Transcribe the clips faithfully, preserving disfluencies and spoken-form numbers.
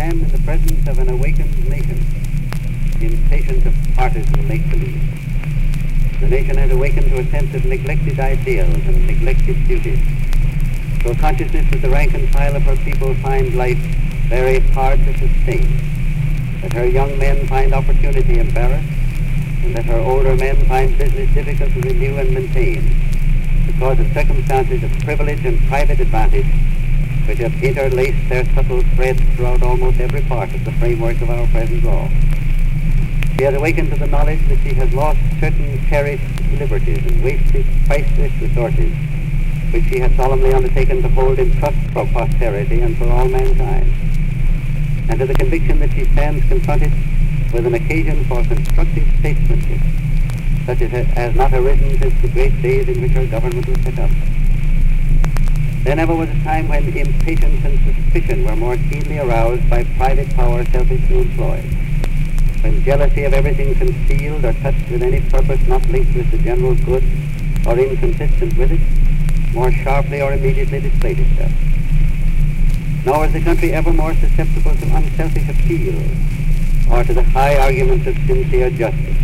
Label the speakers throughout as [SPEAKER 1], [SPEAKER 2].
[SPEAKER 1] stand in the presence of an awakened nation, impatient of partisan make-believe. The nation has awakened to a sense of neglected ideals and neglected duties, to a consciousness that the rank and file of her people find life very hard to sustain, that her young men find opportunity embarrassed, and that her older men find business difficult to renew and maintain, because of circumstances of privilege and private advantage which have interlaced their subtle threads throughout almost every part of the framework of our present law. She has awakened to the knowledge that she has lost certain cherished liberties and wasted priceless resources which she had solemnly undertaken to hold in trust for posterity and for all mankind, and to the conviction that she stands confronted with an occasion for constructive statesmanship, such as has not arisen since the great days in which her government was set up. There never was a time when impatience and suspicion were more keenly aroused by private power selfishly employed, when jealousy of everything concealed or touched with any purpose not linked with the general good or inconsistent with it, more sharply or immediately displayed itself. Nor was the country ever more susceptible to unselfish appeal or to the high arguments of sincere justice.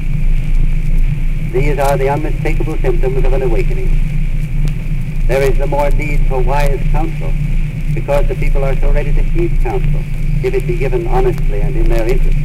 [SPEAKER 1] These are the unmistakable symptoms of an awakening. There is the more need for wise counsel, because the people are so ready to heed counsel, if it be given honestly and in their interest.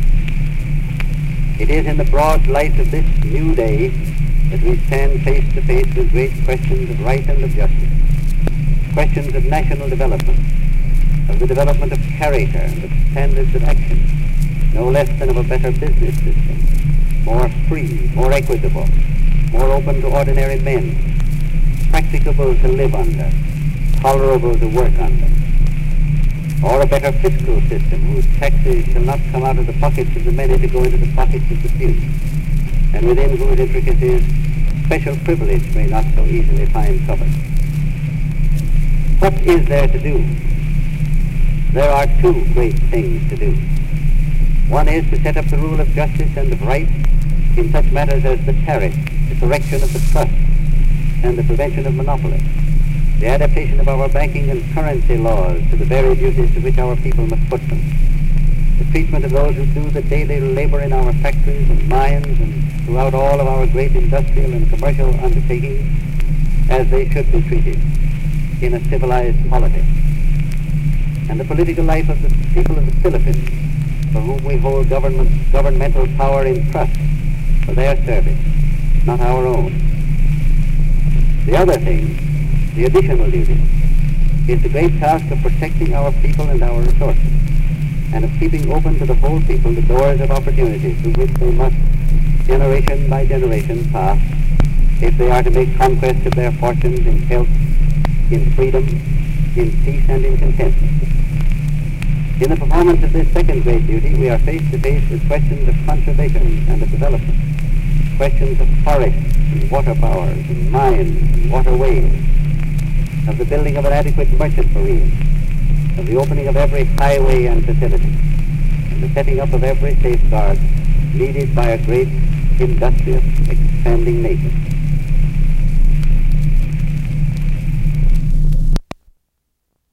[SPEAKER 1] It is in the broad light of this new day that we stand face to face with great questions of right and of justice, questions of national development, of the development of character and of standards of action, no less than of a better business system, more free, more equitable, more open to ordinary men, practicable to live under, tolerable to work under, or a better fiscal system whose taxes shall not come out of the pockets of the many to go into the pockets of the few, and within whose intricacies special privilege may not so easily find cover. What is there to do? There are two great things to do. One is to set up the rule of justice and of right in such matters as the tariff, the correction of the trust, and the prevention of monopoly, the adaptation of our banking and currency laws to the very duties to which our people must put them, the treatment of those who do the daily labor in our factories and mines and throughout all of our great industrial and commercial undertakings as they should be treated in a civilized polity, and the political life of the people of the Philippines, for whom we hold government, governmental power in trust for their service, not our own. The other thing, the additional duty, is the great task of protecting our people and our resources, and of keeping open to the whole people the doors of opportunity through which they must, generation by generation, pass, if they are to make conquest of their fortunes in health, in freedom, in peace, and in contentment. In the performance of this second great duty, we are face to face with questions of conservation and of development, questions of forests and water powers and mines and waterways, of the building of an adequate merchant marine, of the opening of every highway and facility, and the setting up of every safeguard needed by a great, industrious, expanding nation.